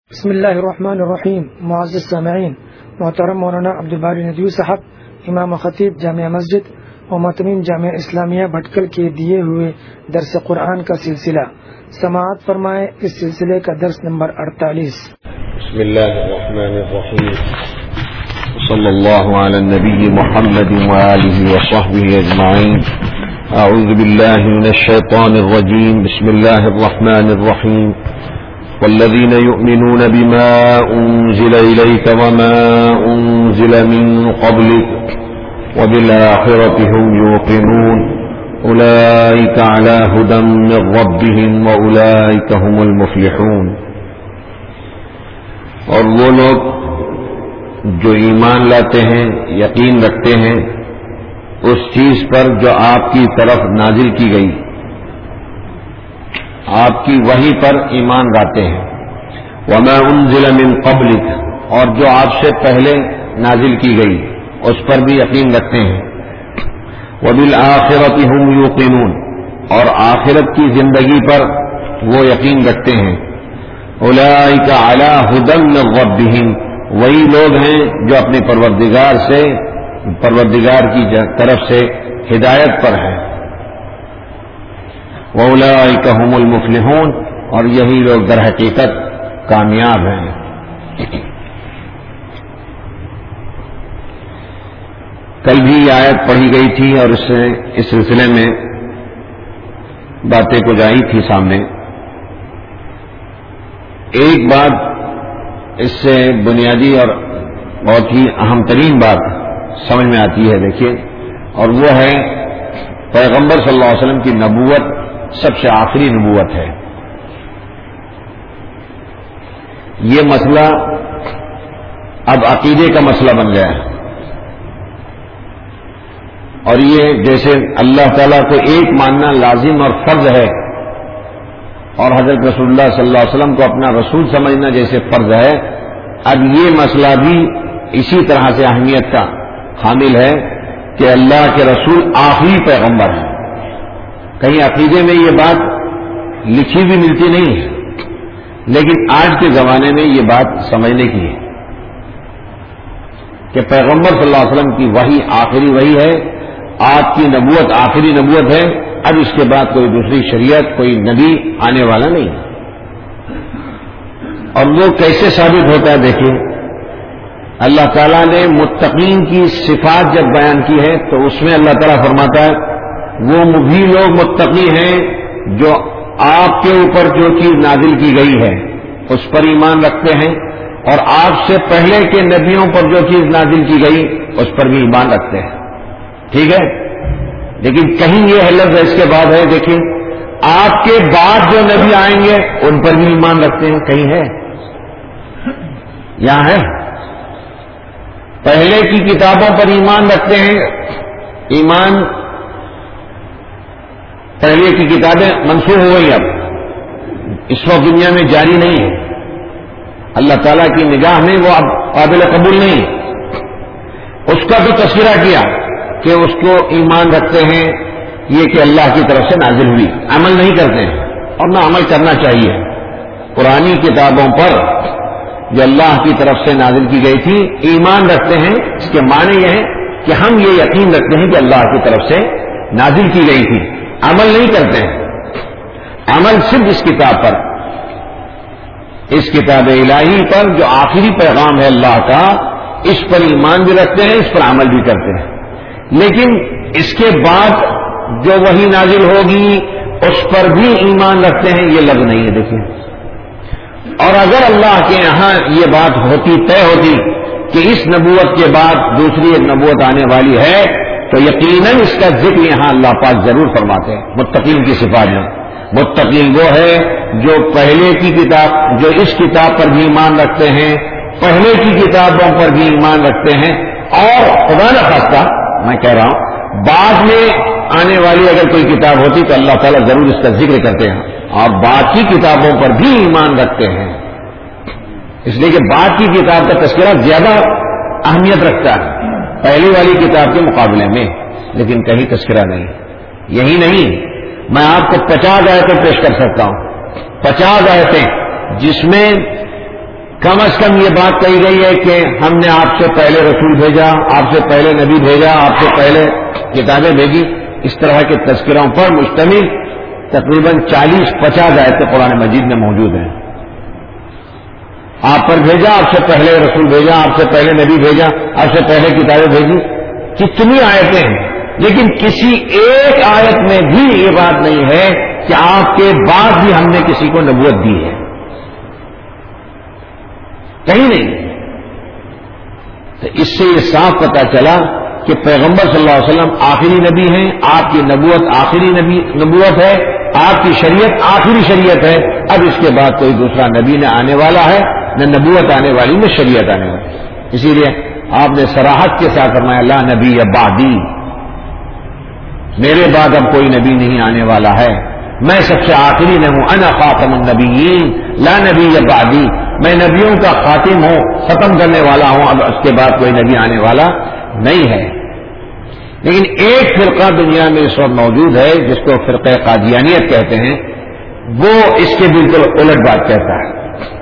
بسم اللہ الرحمن الرحیم. معزز سامعین، محترم مولانا عبدالباری ندوی صاحب، امام خطیب جامع مسجد و محتمین جامعہ اسلامیہ بھٹکل کے دیے ہوئے درس قرآن کا سلسلہ سماعت فرمائے. اس سلسلے کا درس نمبر 48. بسم اللہ الرحمن الرحیم. صلی اللہ علی النبی محمد وآلہ وصحبہ اجمعین. اعوذ باللہ من الشیطان الرجیم. بسم اللہ الرحمن الرحیم. والذين يؤمنون بما أنزل إليك وما أنزل من قبلك وبالآخرة هم يوقنون أولئك على هدى من ربهم وأولئك هم المفلحون. اور وہ لوگ جو ایمان لاتے ہیں، یقین رکھتے ہیں اس چیز پر جو آپ کی طرف نازل کی گئی، آپ کی وحی پر ایمان لاتے ہیں. وما انزل من قبلک، اور جو آپ سے پہلے نازل کی گئی اس پر بھی یقین رکھتے ہیں. وبالآخرۃ هم یوقنون، اور آخرت کی زندگی پر وہ یقین رکھتے ہیں. اولئک علی ھدی من ربہم، وہی لوگ ہیں جو اپنے پروردگار کی طرف سے ہدایت پر ہیں. وَأُولَئِكَ هُمُ الْمُفْلِحُونَ، اور یہی لوگ در حقیقت کامیاب ہیں. کل بھی یہ آیت پڑھی گئی تھی اور اس سلسلے میں باتیں کچھ آئی تھی سامنے. ایک بات اس سے بنیادی اور بہت ہی اہم ترین بات سمجھ میں آتی ہے، دیکھیے، اور وہ ہے پیغمبر صلی اللہ علیہ وسلم کی نبوت سب سے آخری نبوت ہے. یہ مسئلہ اب عقیدے کا مسئلہ بن گیا ہے، اور یہ جیسے اللہ تعالیٰ کو ایک ماننا لازم اور فرض ہے، اور حضرت رسول اللہ صلی اللہ علیہ وسلم کو اپنا رسول سمجھنا جیسے فرض ہے، اب یہ مسئلہ بھی اسی طرح سے اہمیت کا حامل ہے کہ اللہ کے رسول آخری پیغمبر ہیں. کہیں عقیدے میں یہ بات لکھی بھی ملتی نہیں ہے، لیکن آج کے زمانے میں یہ بات سمجھنے کی ہے کہ پیغمبر صلی اللہ علیہ وسلم کی وحی آخری وحی ہے، آپ کی نبوت آخری نبوت ہے. اب اس کے بعد کوئی دوسری شریعت، کوئی نبی آنے والا نہیں. اور وہ کیسے ثابت ہوتا ہے؟ دیکھیے، اللہ تعالیٰ نے متقین کی صفات جب بیان کی ہے تو اس میں اللہ تعالیٰ فرماتا ہے وہ بھی لوگ متقی ہیں جو آپ کے اوپر جو چیز نازل کی گئی ہے اس پر ایمان رکھتے ہیں، اور آپ سے پہلے کے نبیوں پر جو چیز نازل کی گئی اس پر بھی ایمان رکھتے ہیں. ٹھیک ہے، لیکن کہیں یہ لفظ اس کے بعد ہے، دیکھیں، آپ کے بعد جو نبی آئیں گے ان پر بھی ایمان رکھتے ہیں. کہیں ہے؟ یہاں ہے. پہلے کی کتابوں پر ایمان رکھتے ہیں. ایمان، پہلے کی کتابیں منسوخ ہو گئی، اب اس وقت دنیا میں جاری نہیں ہے. اللہ تعالیٰ کی نگاہ میں وہ اب قابل قبول نہیں. اس کا تو تذکرہ کیا کہ اس کو ایمان رکھتے ہیں یہ کہ اللہ کی طرف سے نازل ہوئی، عمل نہیں کرتے ہیں، اور نہ عمل کرنا چاہیے. پرانی کتابوں پر جو اللہ کی طرف سے نازل کی گئی تھی ایمان رکھتے ہیں. اس کے معنی یہ ہے کہ ہم یہ یقین رکھتے ہیں کہ اللہ کی طرف سے نازل کی گئی تھی، عمل نہیں کرتے ہیں. عمل صرف اس کتاب پر، اس کتاب الہی پر جو آخری پیغام ہے اللہ کا، اس پر ایمان بھی رکھتے ہیں، اس پر عمل بھی کرتے ہیں. لیکن اس کے بعد جو وحی نازل ہوگی اس پر بھی ایمان رکھتے ہیں، یہ لفظ نہیں ہے. دیکھیں، اور اگر اللہ کے یہاں یہ بات ہوتی، طے ہوتی کہ اس نبوت کے بعد دوسری ایک نبوت آنے والی ہے، تو یقیناً اس کا ذکر یہاں اللہ پاک ضرور فرماتے ہیں متقین کی صفات میں. متقین وہ ہے جو پہلے کی کتاب، جو اس کتاب پر بھی ایمان رکھتے ہیں، پہلے کی کتابوں پر بھی ایمان رکھتے ہیں، اور خدا نخواستہ میں کہہ رہا ہوں بعد میں آنے والی اگر کوئی کتاب ہوتی تو اللہ تعالیٰ ضرور اس کا ذکر کرتے ہیں، اور باقی کتابوں پر بھی ایمان رکھتے ہیں. اس لیے کہ بعد کی کتاب کا تذکرہ زیادہ اہمیت رکھتا ہے پہلی والی کتاب کے مقابلے میں، لیکن کہیں تذکرہ نہیں. یہی نہیں، میں آپ کو 50 آیتیں پیش کر سکتا ہوں، 50 آیتیں جس میں کم از کم یہ بات کہی گئی ہے کہ ہم نے آپ سے پہلے رسول بھیجا، آپ سے پہلے نبی بھیجا، آپ سے پہلے کتابیں بھیجی. اس طرح کے تذکروں پر مشتمل تقریباً 40-50 آیتیں قرآن مجید میں موجود ہیں. آپ پر بھیجا، آپ سے پہلے رسول بھیجا، آپ سے پہلے نبی بھیجا، آپ سے پہلے کتابیں بھیجی. کتنی آیتیں ہیں، لیکن کسی ایک آیت میں بھی یہ بات نہیں ہے کہ آپ کے بعد بھی ہم نے کسی کو نبوت دی ہے. کہیں نہیں. تو اس سے یہ صاف پتہ چلا کہ پیغمبر صلی اللہ علیہ وسلم آخری نبی ہیں، آپ کی نبوت آخری نبوت ہے، آپ کی شریعت آخری شریعت ہے. اب اس کے بعد کوئی دوسرا نبی نہ آنے والا ہے، نہ نبوت آنے والی، نہ شریعت آنے والی. اسی لیے آپ نے صراحت کے ساتھ فرمایا لا نبی بعدی، میرے بعد اب کوئی نبی نہیں آنے والا ہے، میں سب سے آخری نہ ہوں. انا خاتم النبیین لا نبی بعدی، میں نبیوں کا خاتم ہوں، ختم کرنے والا ہوں، اب اس کے بعد کوئی نبی آنے والا نہیں ہے. لیکن ایک فرقہ دنیا میں اس وقت موجود ہے جس کو فرقہ قادیانیت کہتے ہیں، وہ اس کے بالکل الٹ بات کہتا ہے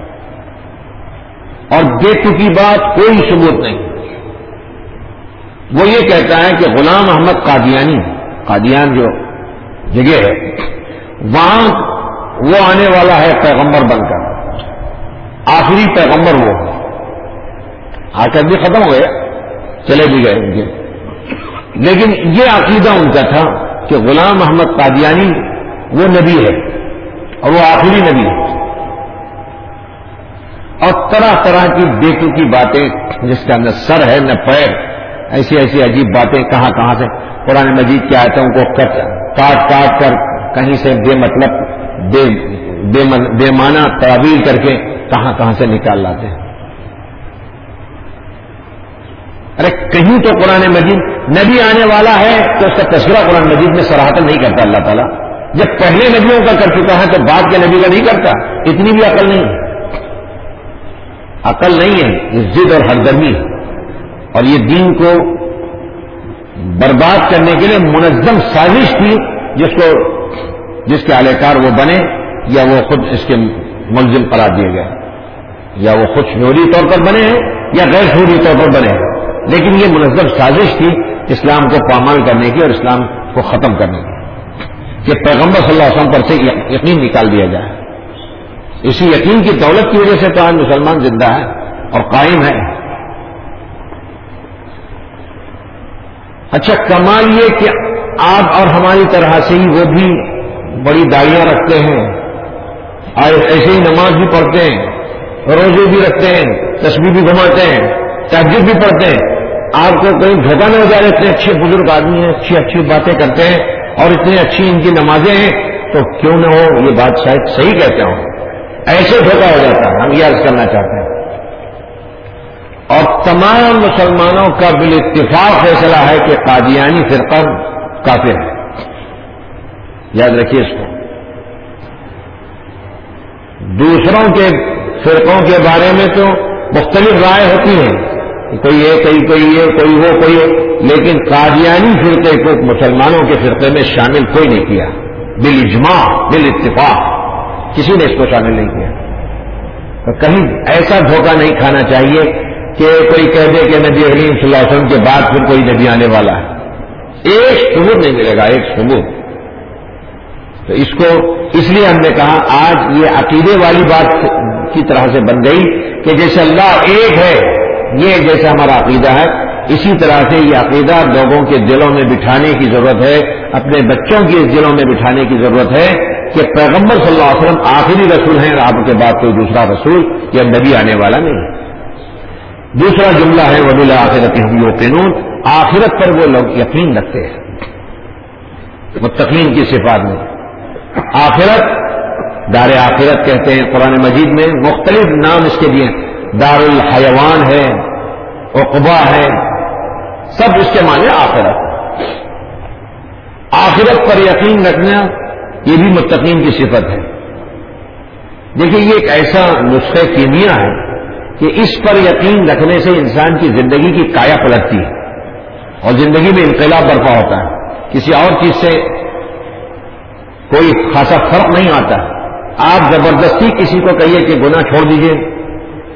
اور بے تکی بات، کوئی ثبوت نہیں. وہ یہ کہتا ہے کہ غلام احمد قادیانی، قادیان جو جگہ ہے وہاں وہ آنے والا ہے پیغمبر بن کر، آخری پیغمبر وہ آ کر بھی ختم ہو گیا، چلے بھی گئے ان کے. لیکن یہ عقیدہ ان کا تھا کہ غلام احمد قادیانی وہ نبی ہے اور وہ آخری نبی ہے. اور طرح طرح کی بے تکی باتیں جس کا نہ سر ہے نہ پیر، ایسی ایسی عجیب باتیں کہاں کہاں سے قرآن مجید کی آیتوں کو کاٹ کر کہیں سے بے مطلب بے معنی تعبیر کر کے کہاں سے نکال لاتے ہیں. ارے کہیں تو قرآن مجید نبی آنے والا ہے تو اس کا تذکرہ قرآن مجید میں صراحتاً نہیں کرتا اللہ تعالیٰ. جب پہلے نبیوں کا کر چکا ہے تو بعد کے نبی کا نہیں کرتا. اتنی بھی عقل نہیں ہے، عقل نہیں ہے، یہ ضد اور ہردرمی ہے. اور یہ دین کو برباد کرنے کے لیے منظم سازش تھی جس کے اہلکار وہ بنے یا وہ خود اس کے ملزم قرار دیے گئے، یا وہ خود شعوری طور پر بنے ہیں یا غیر شعوری طور پر بنے ہیں. لیکن یہ منظم سازش تھی اسلام کو پامال کرنے کی اور اسلام کو ختم کرنے کی، کہ پیغمبر صلی اللہ علیہ وسلم پر سے یقین نکال دیا جائے. اسی یقین کی دولت کی وجہ سے تو آج مسلمان زندہ ہے اور قائم ہے. اچھا کمال یہ کہ آپ اور ہماری طرح سے ہی وہ بھی بڑی داڑیاں رکھتے ہیں، ایسے ہی نماز بھی پڑھتے ہیں، روزے بھی رکھتے ہیں، تسبیح بھی گھماتے ہیں، تہجد بھی پڑھتے ہیں. آپ کو کہیں دھوکہ نہ ہو جائے، اتنے اچھے بزرگ آدمی ہیں، اچھی باتیں کرتے ہیں اور اتنی اچھی ان کی نمازیں ہیں، تو کیوں نہ ہو یہ بات شاید صحیح کہتے ہوں. ایسے دھوکہ ہو جاتا ہے. ہم یہ عرض کرنا چاہتے ہیں اور تمام مسلمانوں کا بالاتفاق فیصلہ ہے کہ قادیانی فرقہ کافر ہے. یاد رکھیے اس کو. دوسروں کے فرقوں کے بارے میں تو مختلف رائے ہوتی ہیں، کوئی یہ کوئی یہ کوئی وہ کوئی، لیکن قادیانی فرقے کو مسلمانوں کے فرقے میں شامل کوئی نہیں کیا، بالاجماع بالاتفاق کسی نے اس کو شامل نہیں کیا. تو کہیں ایسا دھوکہ نہیں کھانا چاہیے کہ کوئی کہہ دے کہ نبی کریم صلی اللہ علیہ وسلم کے بعد پھر کوئی نبی آنے والا ہے. ایک ثبوت نہیں ملے گا، ایک ثبوت. تو اس کو اس لیے ہم نے کہا آج یہ عقیدے والی بات کی طرح سے بن گئی کہ جیسے اللہ ایک ہے، یہ جیسا ہمارا عقیدہ ہے، اسی طرح سے یہ عقیدہ لوگوں کے دلوں میں بٹھانے کی ضرورت ہے، اپنے بچوں کے دلوں میں بٹھانے کی ضرورت ہے کہ پیغمبر صلی اللہ علیہ وسلم آخری رسول ہیں، آپ کے بعد کوئی دوسرا رسول یا نبی آنے والا نہیں ہے. دوسرا جملہ ہے وبالآخرۃ ہم یوقنون، آخرت پر وہ لوگ یقین رکھتے ہیں. متقین کی صفات میں آخرت، دار آخرت کہتے ہیں قرآن مجید میں، مختلف نام اس کے دیے، دار الحیوان ہے، عقبہ ہے، سب اس کے معنی آخرت. آخرت پر یقین رکھنا یہ بھی متقین کی صفت ہے. دیکھیے یہ ایک ایسا نسخہ کیمیا ہے کہ اس پر یقین رکھنے سے انسان کی زندگی کی کایا پلٹتی ہے اور زندگی میں انقلاب برپا ہوتا ہے. کسی اور چیز سے کوئی خاصا فرق نہیں آتا. آپ زبردستی کسی کو کہیے کہ گناہ چھوڑ دیجئے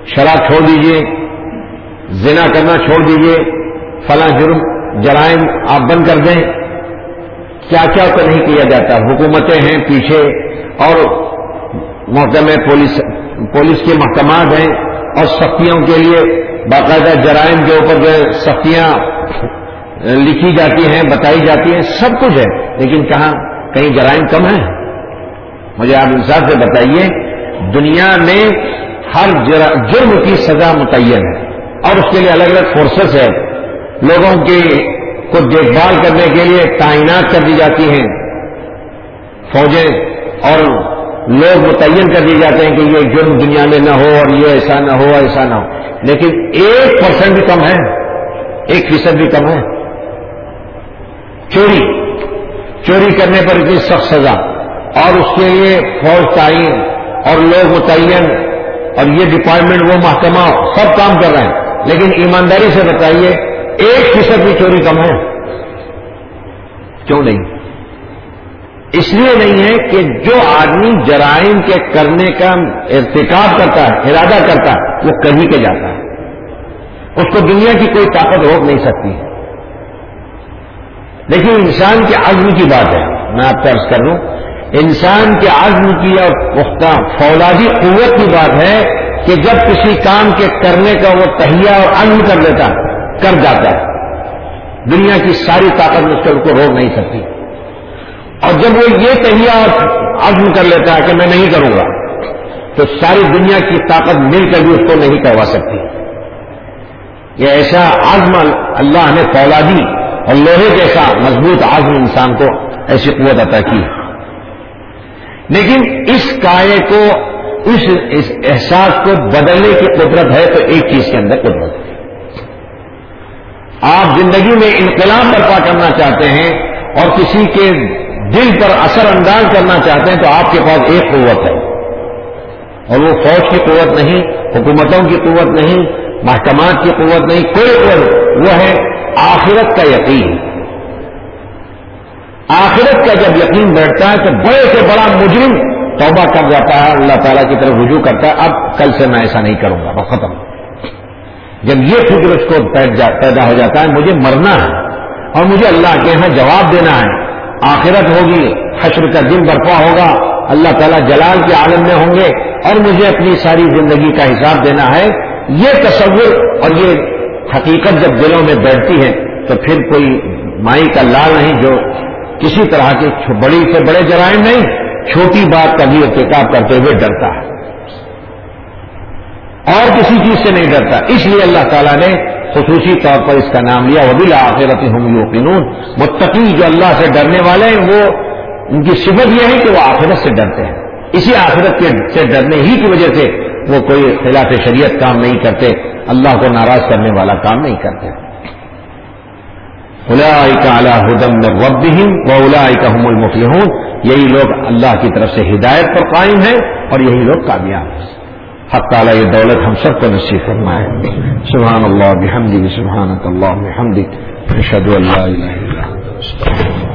شراب چھوڑ دیجئے، زنا کرنا چھوڑ دیجئے، فلاں جرائم آپ بند کر دیں. کیا کیا تو نہیں کیا جاتا. حکومتیں ہیں پیچھے اور محکمے پولیس کے محکمات ہیں اور سختیوں کے لیے باقاعدہ جرائم کے اوپر جو سختیاں لکھی جاتی ہیں، بتائی جاتی ہیں، سب کچھ ہے. لیکن کہاں کہیں جرائم کم ہیں؟ مجھے آپ انصاف سے بتائیے. دنیا میں ہر جرم کی سزا متعین ہے اور اس کے لیے الگ الگ فورسز ہے. لوگوں کی کو دیکھ بھال کرنے کے لیے تعینات کر دی جاتی ہیں فوجیں، اور لوگ متعین کر دیے جاتے ہیں کہ یہ جرم دنیا میں نہ ہو اور یہ ایسا نہ ہو، ایسا نہ ہو. لیکن 1% بھی کم ہے، 1% بھی کم ہے. چوری کرنے پر اتنی سخت سزا اور اس کے لیے فوج تعین اور لوگ متعین اور یہ ڈپارٹمنٹ وہ محکمہ سب کام کر رہے ہیں. لیکن ایمانداری سے بتائیے 1% بھی چوری کم ہے؟ کیوں نہیں؟ اس لیے نہیں ہے کہ جو آدمی جرائم کے کرنے کا ارتکاب کرتا ہے، ارادہ کرتا ہے، وہ کہیں کے جاتا ہے. اس کو دنیا کی کوئی طاقت روک نہیں سکتی. لیکن انسان کے عزم کی بات ہے. میں آپ کو عرض کر رہا ہوں، انسان کے عزم کی اور پختہ فولادی قوت کی بات ہے کہ جب کسی کام کے کرنے کا وہ تہیہ اور عزم کر جاتا ہے، دنیا کی ساری طاقت اس کو روک نہیں سکتی. اور جب وہ یہ تہیہ اور عزم کر لیتا ہے کہ میں نہیں کروں گا، تو ساری دنیا کی طاقت مل کر بھی اس کو نہیں کروا سکتی. یہ ایسا عزم اللہ نے فولادی اور لوہے جیسا مضبوط عزم انسان کو ایسی قوت عطا کی. لیکن اس کائے کو، اس احساس کو بدلنے کی قدرت ہے تو ایک چیز کے اندر قدرت ہے. آپ زندگی میں انقلاب برپا کرنا چاہتے ہیں اور کسی کے دل پر اثر انداز کرنا چاہتے ہیں تو آپ کے پاس ایک قوت ہے، اور وہ فوج کی قوت نہیں، حکومتوں کی قوت نہیں، محکمات کی قوت نہیں، کوئی قوت. وہ ہے آخرت کا یقین. آخرت کا جب یقین بیٹھتا ہے تو بڑے سے بڑا مجرم توبہ کر جاتا ہے، اللہ تعالیٰ کی طرف رجوع کرتا ہے. اب کل سے میں ایسا نہیں کروں گا، بس ختم. جب یہ فکر اس کو پیدا ہو جاتا ہے مجھے مرنا ہے اور مجھے اللہ کے ہاں جواب دینا ہے، آخرت ہوگی، حشر کا دن برپا ہوگا، اللہ تعالیٰ جلال کے عالم میں ہوں گے اور مجھے اپنی ساری زندگی کا حساب دینا ہے. یہ تصور اور یہ حقیقت جب دلوں میں بیٹھتی ہے تو پھر کوئی مائی کا لال نہیں جو کسی طرح کے بڑی سے بڑے جرائم نہیں، چھوٹی بات کا بھی ارتکاب کرتے ہوئے ڈرتا ہے اور کسی چیز سے نہیں ڈرتا. اس لیے اللہ تعالیٰ نے خصوصی طور پر اس کا نام لیا وبالآخرۃ ہم یوقنون. متقی جو اللہ سے ڈرنے والے ہیں وہ ان کی صفت یہ ہے کہ وہ آخرت سے ڈرتے ہیں. اسی آخرت سے ڈرنے ہی کی وجہ سے وہ کوئی خلاف شریعت کام نہیں کرتے، اللہ کو ناراض کرنے والا کام نہیں کرتے. اولئک علی ھدی من ربہم واولئک هم المفلحون. یہی لوگ اللہ کی طرف سے ہدایت پر قائم ہیں اور یہی لوگ کامیاب ہیں. حق تعالیٰ یہ دولت ہم سب کو نصیب فرمائے. سبحان اللہ بحمدہ، سبحانک اللہم وبحمدک، اشہد ان لا الہ الا انت، استغفرک.